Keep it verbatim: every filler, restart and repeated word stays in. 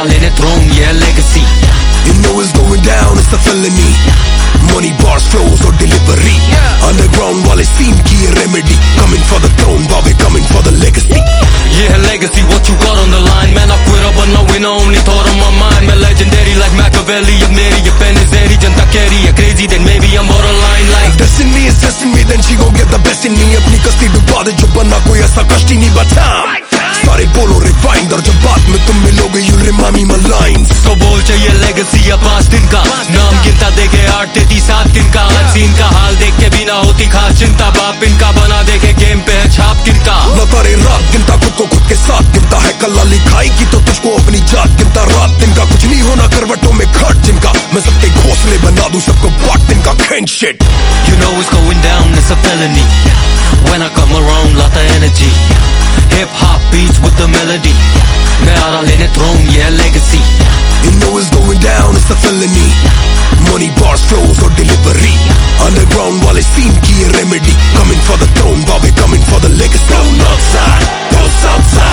लेने throne, yeah, legacy. You know it's going down, it's a felony. Money, bars, flows or delivery. Underground wale scene ki ye remedy. Coming for the throne, but we're coming for the legacy. Yeah, legacy, what you got on the line? Man, I quit up, but no winner, only thought on my mind. Man, legendary like Machiavelli, your Mary, your pen is airy, janta carry, you're crazy, then maybe I'm borderline like. If destiny is testing me, then she gon' get the best in me. Apni kasti डुबा दे जो बना कोई ऐसा कष्ट ही नहीं बचा. सारे बोलो refined और जब बात में तुम मिलोगे you'll remind me my lines. तो बोल चाहिए legacy या पांच दिन का नाम गिनता देखे आठ तेती सात दिन का सीन का हाल देख के भी ना होती खास चिंता बाप इनका बना देखे गेम पे है छाप किनका न तारे रात गिनता खुद को खुद के साथ गिनता है कल्ला लिखाई की तो तुझको अपनी जात गिनता रात दिन का कुछ नहीं होना करवटों में खाट जिनका मैं सबके घोंसले बना दूं सबको बाट दिन का खेन shit. You know it's going down, it's a felony. When I come around, lot of energy. Hip hop beats with the melody. मैं आ रहा लेने throne, yeah, legacy. You know it's going down, it's a felony. Money, bars, flows or delivery. Underground wale scene ki ye remedy. Coming for the throne, but we're coming for the legacy. Go north side, go south side.